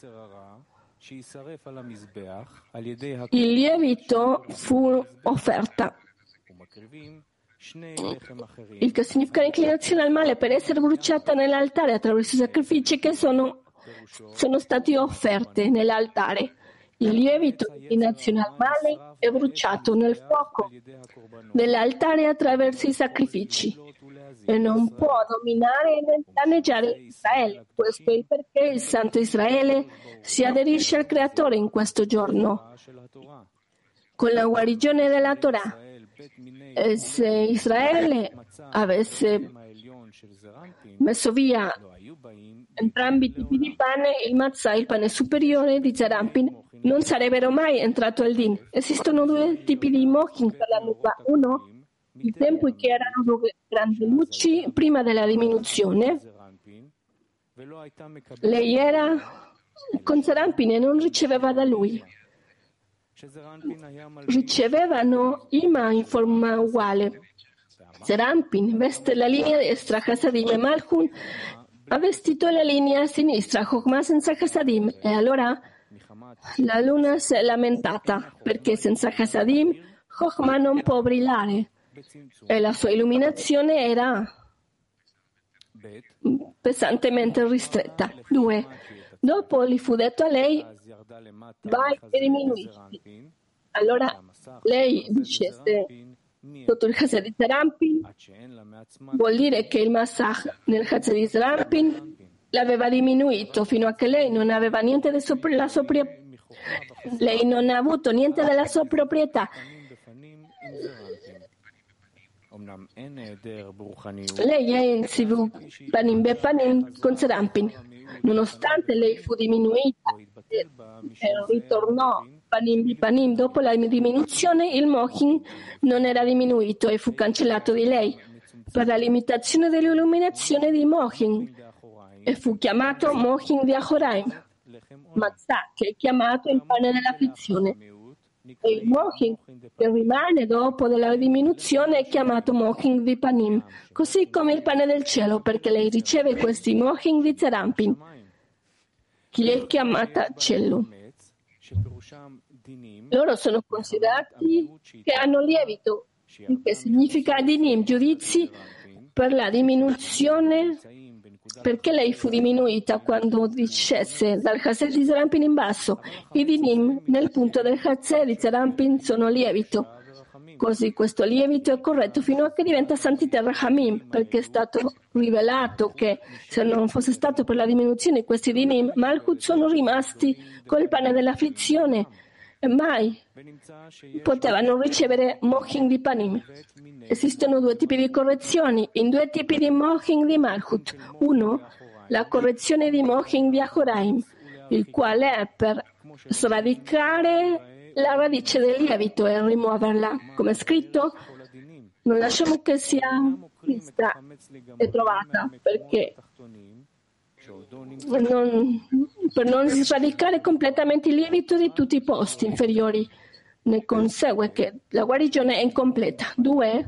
Il lievito fu offerta, il che significa l'inclinazione al male per essere bruciata nell'altare attraverso i sacrifici che sono stati offerti nell'altare. Il lievito di inclinazione al male è bruciato nel fuoco dell'altare attraverso i sacrifici e non può dominare né danneggiare Israele. Questo è il perché il Santo Israele si aderisce al Creatore in questo giorno con la guarigione della Torah. E se Israele avesse messo via entrambi i tipi di pane, il matzah, il pane superiore di Zerampin, non sarebbero mai entrato al din. Esistono due tipi di mochin per la nuvola. Uno, il tempo in che erano due grandi luci prima della diminuzione. Lei era con Zerampin e non riceveva da lui. ricevevano Ima in forma uguale. Serampin veste la linea destra, Hasadim, e Malchut ha vestito la linea sinistra, Chokmah senza Hasadim, e allora la luna si è lamentata perché senza Hasadim Chokmah non può brillare e la sua illuminazione era pesantemente ristretta. 2. Dopo gli fu detto a lei: vai e diminuisci. Allora lei discese sotto il Chesed di Serampin. Vuol dire che il Masach nel Chesed di Serampin l'aveva diminuito fino a che lei non aveva niente lei non ha avuto niente della sua proprietà. Lei è in Sivu Panim Bepanim con Serampin. Nonostante lei fu diminuita e ritornò Panim Bepanim dopo la diminuzione, il Mochin non era diminuito e fu cancellato di lei per la limitazione dell'illuminazione di Mochin e fu chiamato Mochin di Achoraim. Matzah, che è chiamato il pane dell'afflizione, e il Mochin che rimane dopo della diminuzione è chiamato Mochin di Panim, così come il pane del cielo, perché lei riceve questi Mochin di Serampin, che è chiamata cielo. Loro sono considerati che hanno lievito, che significa dinim, giudizi per la diminuzione, perché lei fu diminuita quando discese dal Chesed di Serampin in basso. I dinim nel punto del Chesed di Serampin sono lievito. Così questo lievito è corretto fino a che diventa santità Rahamim, perché è stato rivelato che se non fosse stato per la diminuzione di questi dinim, Malchut sono rimasti col pane dell'afflizione e mai potevano ricevere Mochin di Panim. Esistono due tipi di correzioni in due tipi di Mochin di Malchut. Uno, la correzione di Mochin di Achoraim, il quale è per sradicare la radice del lievito e rimuoverla. Come è scritto, non lasciamo che sia vista e trovata, perché per non sradicare completamente il lievito di tutti i posti inferiori. Ne consegue che la guarigione è incompleta. 2.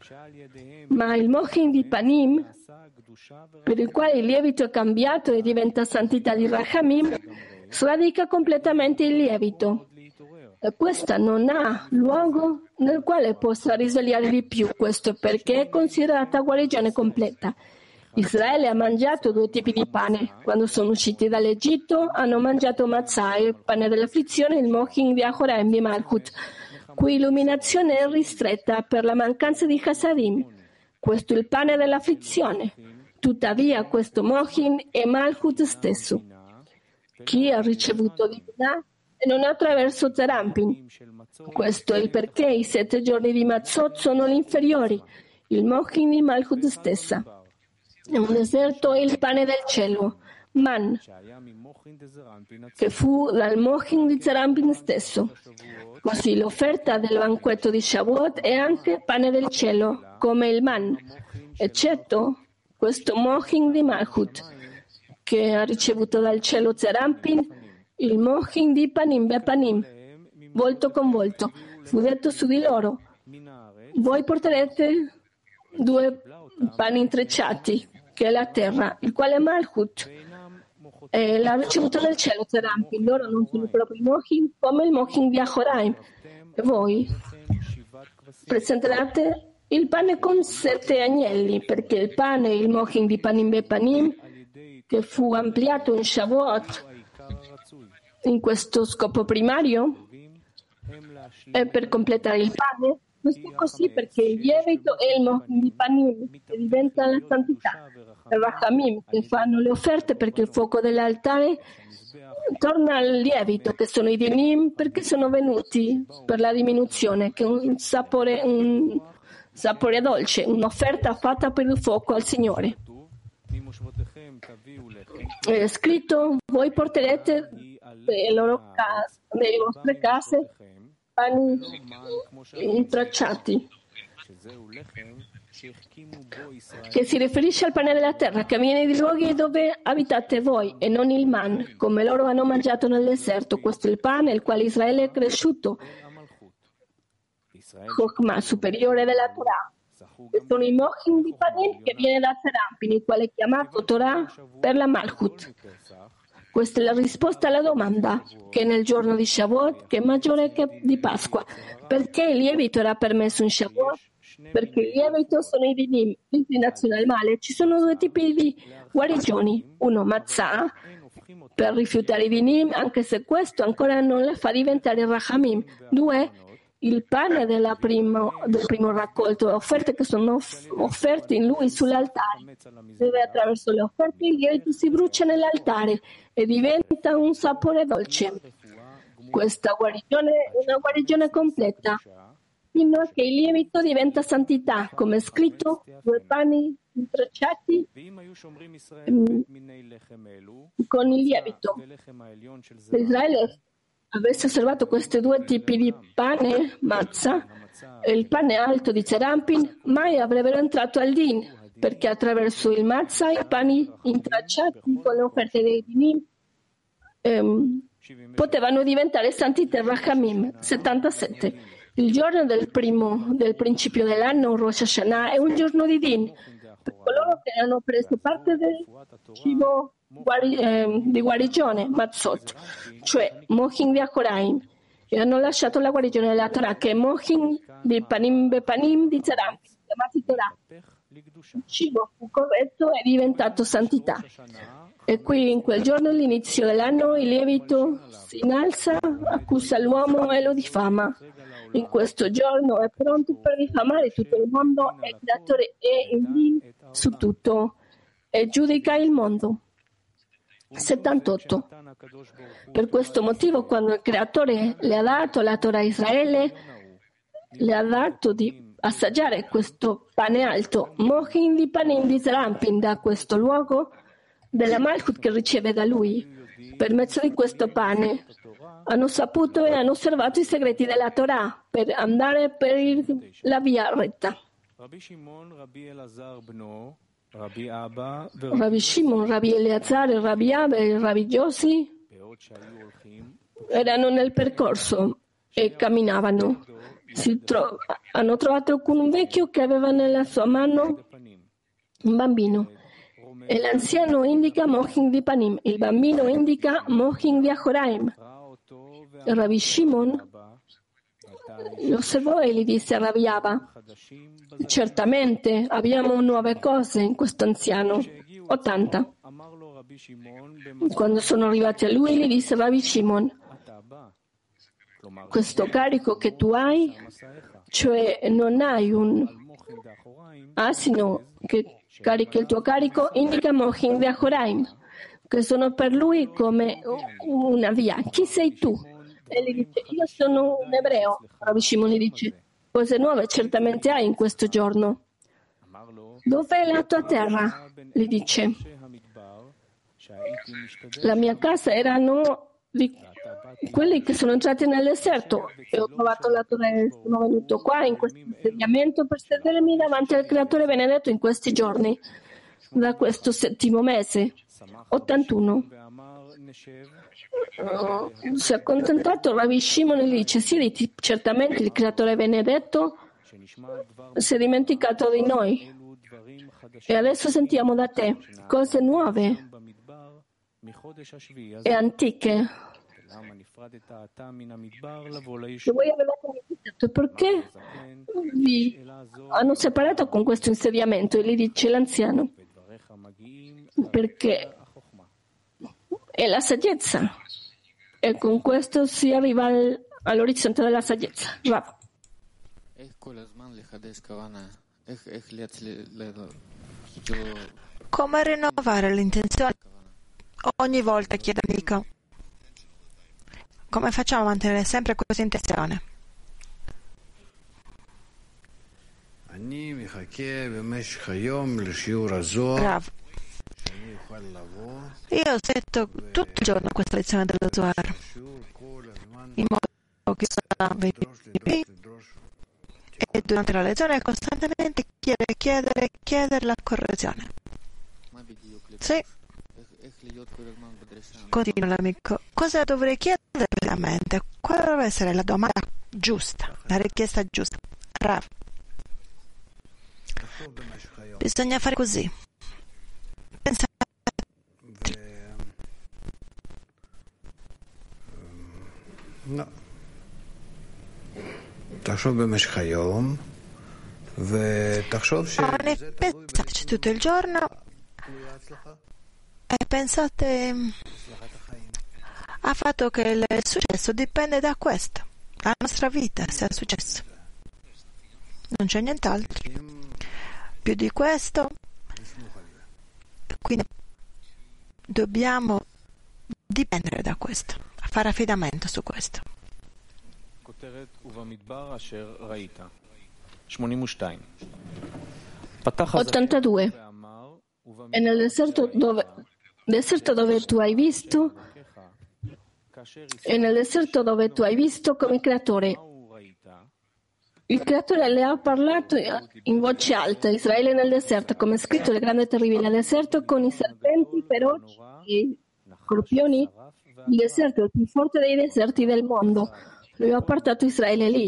Ma il Mochin di Panim, per il quale il lievito è cambiato e diventa santità di Rahamim, sradica completamente il lievito. E questa non ha luogo nel quale possa risvegliare di più. Questo perché è considerata guarigione completa. Israele ha mangiato due tipi di pane. Quando sono usciti dall'Egitto hanno mangiato matzah, il pane dell'afflizione, il Mochin di Achoraim di Malchut, cui illuminazione è ristretta per la mancanza di Hasadim. Questo è il pane dell'afflizione. Tuttavia questo Mochin è Malchut stesso. Chi ha ricevuto di Binah e non attraverso Serampin. Questo è il perché i 7 giorni di Matzot sono gli inferiori, il Mochin di Malchut stessa. È un deserto è il pane del cielo, Man, che fu dal Mochin di Serampin stesso. Così l'offerta del banquetto di Shavuot è anche pane del cielo, come il Man, eccetto questo Mochin di Malchut, che ha ricevuto dal cielo Serampin, il Mochin di Panim Bepanim, volto con volto. Fu detto su di loro: voi porterete 2 pani intrecciati, che è la terra, il quale è Malchut, e l'ha ricevuto dal cielo Serampin. Loro non sono proprio i Mochin come il Mochin di Achoraim. E voi presenterete il pane con 7 agnelli, perché il pane, il Mochin di Panim Bepanim, che fu ampliato in Shavuot in questo scopo primario, è per completare il pane. Questo è così perché il lievito è il Mochin di Panim, che diventa la santità. Il Rahamim, che fanno le offerte perché il fuoco dell'altare torna al lievito, che sono i dinim, perché sono venuti per la diminuzione, che è un sapore dolce, un'offerta fatta per il fuoco al Signore. È scritto: voi porterete nelle vostre case pani intracciati, che si riferisce al pane della terra che viene dai luoghi dove abitate voi e non il man, come loro hanno mangiato nel deserto. Questo è il pane il quale Israele è cresciuto, Chokmah superiore della Torah. Che sono i Mochim di Panim che viene da Serampin, il quale è chiamato Torah per la Malchut. Questa è la risposta alla domanda, che nel giorno di Shavuot, che è maggiore che di Pasqua. Perché il lievito era permesso in Shavuot? Perché il lievito sono i dinim, l'inclinazione al male. Ci sono due tipi di guarigioni. Uno, matzah, per rifiutare i dinim, anche se questo ancora non la fa diventare rachamim. Due, il pane del primo raccolto, offerte che sono offerte in lui sull'altare. Dove attraverso le offerte il lievito si brucia nell'altare e diventa un sapore dolce. Questa guarigione è una guarigione completa, fino a che il lievito diventa santità, come è scritto, due pani intrecciati con il lievito. Se Israele avesse osservato questi due tipi di pane, matzah, e il pane alto di Serampin, mai avrebbero entrato al din, perché attraverso il matzah i pani intracciati con le offerte dei dinim potevano diventare santità rachamim. 77. Il giorno del principio dell'anno, Rosh Hashanah, è un giorno di din per coloro che hanno preso parte del cibo di guarigione, matzot, cioè Mochin di Achoraim, e hanno lasciato la guarigione della Torah, che è Mochin di Panim Bepanim di Zerampin, chiamati Torah. Il cibo fu corretto e è diventato santità. E qui in quel giorno, all'inizio dell'anno, il lievito si innalza, accusa l'uomo e lo diffama. In questo giorno è pronto per diffamare tutto il mondo e il creatore è in din su tutto e giudica il mondo. 78. Per questo motivo, quando il creatore le ha dato la Torah a Israele, le ha dato di assaggiare questo pane alto, Mochin di Panim di Zerampin, da questo luogo della Malchut che riceve da lui. Per mezzo di questo pane hanno saputo e hanno osservato i segreti della Torah per andare per la via retta. Rabbi Shimon, Rabbi Eleazar, Rabbi Abba e Rabbi Yossi erano nel percorso e camminavano. Hanno trovato con un vecchio che aveva nella sua mano un bambino e l'anziano indica Mochin di Panim, il bambino indica Mochin di Achoraim. Rabbi Shimon lo osservò e gli disse a Rabbi Abba: certamente abbiamo nuove cose in questo anziano. 80. Quando sono arrivati a lui, gli disse Rabbi Shimon: questo carico che tu hai, cioè non hai un asino che carica il tuo carico, indica Mochin di Achoraim, che sono per lui come una via. Chi sei tu? E gli dice: io sono un ebreo. Rabbi Shimon gli dice: cose nuove certamente hai in questo giorno. Dov'è la tua terra? Gli dice: la mia casa erano di quelli che sono entrati nel deserto e ho trovato la Torah e sono venuto qua in questo insediamento per sedermi davanti al Creatore benedetto in questi giorni, da questo 7° mese. 81. Si è accontentato Rabbi Shimon e gli dice: sì, certamente il Creatore benedetto si è dimenticato di noi e adesso sentiamo da te cose nuove e antiche che voi avevate dimenticato. Perché vi hanno separato con questo insediamento? E gli dice l'anziano: perché è la saggezza e con questo si arriva all'orizzonte della saggezza. Va. Come rinnovare l'intenzione ogni volta, chiede l'amico? Come facciamo a mantenere sempre questa intenzione? Rav, io aspetto tutto il giorno questa lezione dello Zohar, in modo che possa venire e durante la lezione costantemente chiedere la correzione. Sì. Continua l'amico. Cosa dovrei chiedere veramente? Quale dovrebbe essere la domanda giusta, la richiesta giusta? Rav. Bisogna fare così. Pensa. No. תחשוב במשך היום ותחשוב Pensateci tutto il giorno e pensate al fatto che il successo dipende da questo, la nostra vita sia successo, non c'è nient'altro più di questo, quindi dobbiamo dipendere da questo, fare affidamento su questo. 82. E nel deserto dove tu hai visto come creatore. Il creatore le ha parlato in voce alta, Israele nel deserto, come è scritto nel grande e terribile deserto, con i serpenti feroci e i scorpioni. Il deserto è il più forte dei deserti del mondo. Lui ha portato Israele lì.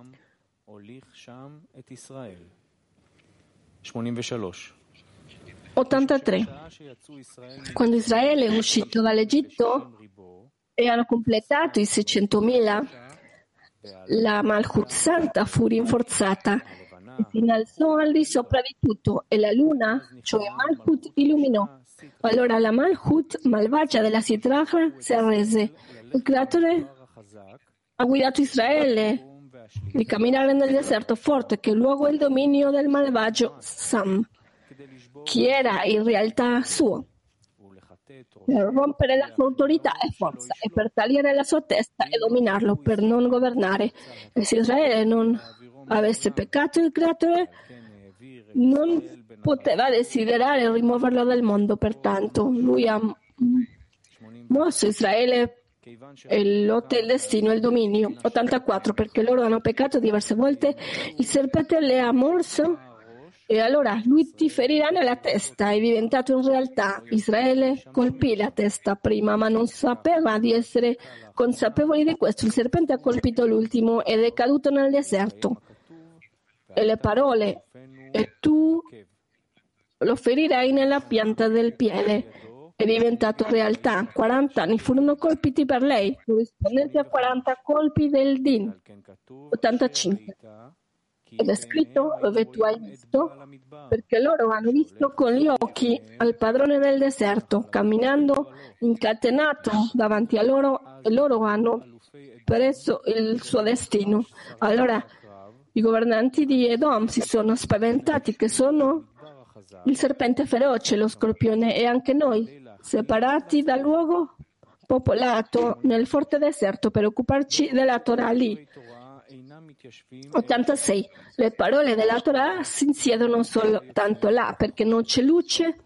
83. Quando Israele è uscito dall'Egitto e hanno completato i 600.000, la Malchut Santa fu rinforzata e si innalzò al di sopra di tutto e la luna, cioè Malchut, illuminò. Allora la Malchut malvagia della Sitracha si arrese. Il creatore ha guidato Israele di camminare nel deserto forte, che è il luogo e il dominio del malvagio Sam, che era in realtà suo, per rompere la sua autorità e forza e per tagliare la sua testa e dominarlo, per non governare. E se Israele non avesse peccato, il creatore non poteva desiderare rimuoverlo dal mondo. Pertanto lui ha mosso Israele e lotta il destino e il dominio. 84. Perché loro hanno peccato diverse volte, il serpente le ha morso e allora lui ti ferirà nella testa. È diventato in realtà Israele colpì la testa prima, ma non sapeva di essere consapevoli di questo. Il serpente ha colpito l'ultimo ed è caduto nel deserto. E le parole, e tu lo ferirai nella pianta del piede, è diventato realtà. 40 anni furono colpiti per lei, corrispondenti a 40 colpi del Din. 85. Ed è scritto dove tu hai visto, perché loro hanno visto con gli occhi al padrone del deserto, camminando incatenato davanti a loro, e loro hanno preso il suo destino. Allora i governanti di Edom si sono spaventati, che sono il serpente feroce, lo scorpione, e anche noi, separati dal luogo popolato nel forte deserto per occuparci della Torah lì. 86. Le parole della Torah si insiedono soltanto là, perché non c'è luce,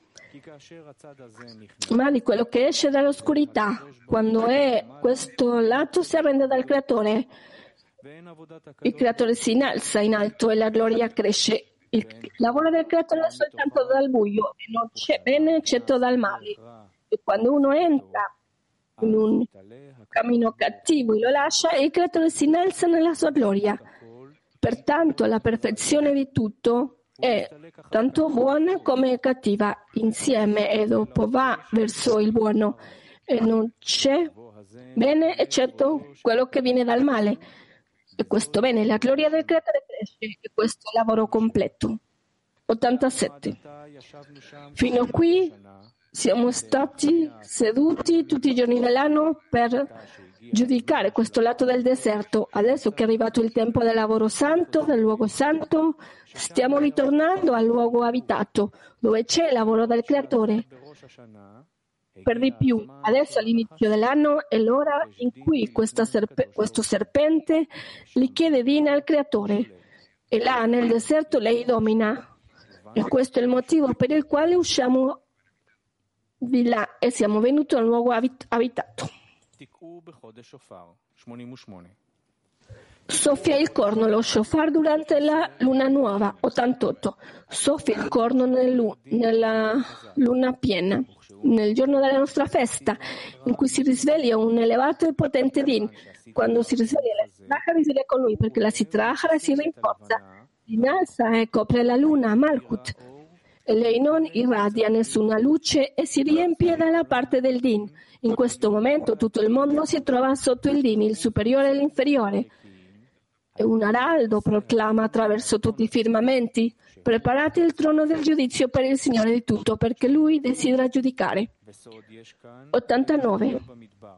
ma di quello che esce dall'oscurità. Quando è questo lato si arrende dal creatore. Il creatore si innalza in alto e la gloria cresce. Il lavoro del creatore è soltanto dal buio e non c'è bene eccetto dal male. E quando uno entra in un cammino cattivo e lo lascia, il creatore si innalza nella sua gloria. Pertanto la perfezione di tutto è tanto buona come cattiva insieme e dopo va verso il buono e non c'è bene eccetto quello che viene dal male. E questo bene, la gloria del creatore cresce e questo è il lavoro completo. 87. Fino a qui siamo stati seduti tutti i giorni dell'anno per giudicare questo lato del deserto. Adesso che è arrivato il tempo del lavoro santo, del luogo santo, stiamo ritornando al luogo abitato, dove c'è il lavoro del creatore. Per di più, adesso all'inizio dell'anno è l'ora in cui questo serpente gli chiede dina al creatore e là nel deserto lei domina. E questo è il motivo per il quale usciamo di là e siamo venuti a un luogo abitato. Soffia il corno lo shofar durante la luna nuova, 88. Soffia il corno nella luna piena, nel giorno della nostra festa, in cui si risveglia un elevato e potente din. Quando si risveglia la sitracha risveglia con lui, perché la sitracha si rinforza, innalza e copre la luna, Malkut. E lei non irradia nessuna luce e si riempie dalla parte del din. In questo momento tutto il mondo si trova sotto il din, il superiore e l'inferiore. E un araldo proclama attraverso tutti i firmamenti: preparate il trono del giudizio per il Signore di tutto, perché Lui desidera giudicare. 89.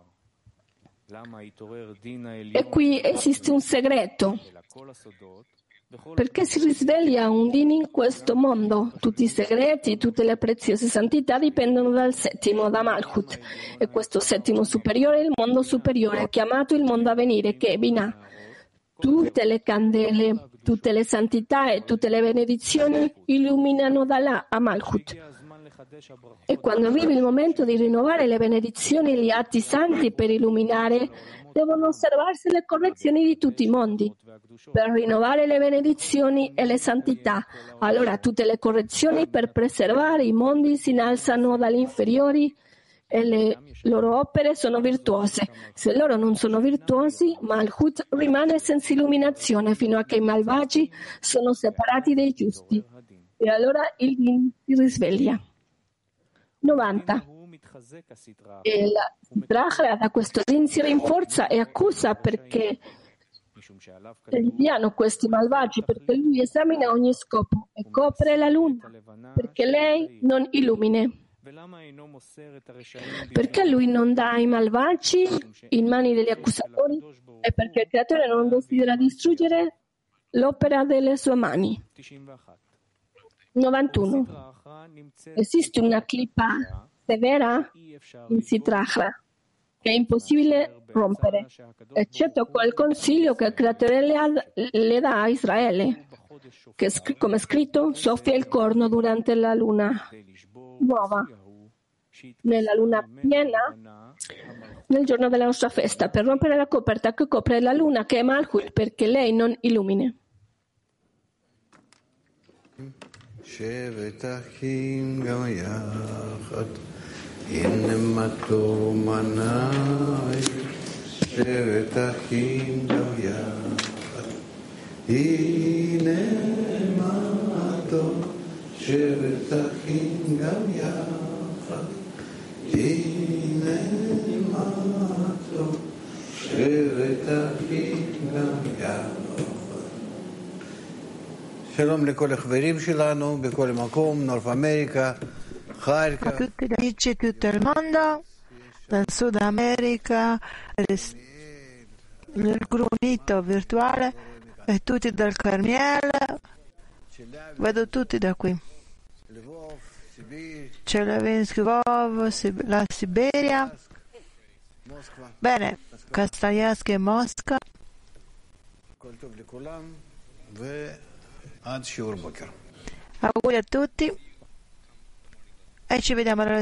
E qui esiste un segreto. Perché si risveglia un din in questo mondo? Tutti i segreti, tutte le preziose santità dipendono dal settimo, da Malchut. E questo settimo superiore è il mondo superiore, chiamato il mondo a venire, che è Binah. Tutte le candele, tutte le santità e tutte le benedizioni illuminano da là a Malchut. E quando arriva il momento di rinnovare le benedizioni e gli atti santi per illuminare, devono osservarsi le correzioni di tutti i mondi. Per rinnovare le benedizioni e le santità, allora tutte le correzioni per preservare i mondi si innalzano dagli inferiori e le loro opere sono virtuose. Se loro non sono virtuosi, Malchut rimane senza illuminazione fino a che i malvagi sono separati dai giusti. E allora il din si risveglia. 90. E la sitracha da questo din si rinforza e accusa perché eliminano questi malvagi, perché lui esamina ogni scopo e copre la luna, perché lei non illumine. Perché lui non dà i malvagi in mani degli accusatori? E perché il creatore non desidera distruggere l'opera delle sue mani. 91. Esiste una clipa severa in sitracha che è impossibile rompere, eccetto quel consiglio che il creatore le dà a Israele, che come è scritto, soffia il corno durante la luna nuova, nella luna piena, nel giorno della nostra festa, per rompere la coperta che copre la luna, che è Malchut, perché lei non illumine. שבט אחים גם יחד, הנה מה טוב מנאי. שבט אחים גם יחד, הנה מה טוב. שבט אחים גם יחד, הנה מה טוב. שבט אחים גם יחד. שלום לכל החברים שלנו בכל מקום, נורף אמריקה, חרקוב. A tutti gli amici, tutto il mondo, dal Sud America, nel grunito virtuale e tutti dal Carmiele. Vedo tutti da qui. Chelyabinsk, Lvov, la Siberia. Bene, Krasnoyarsk e Mosca. Auguri a tutti e ci vediamo alla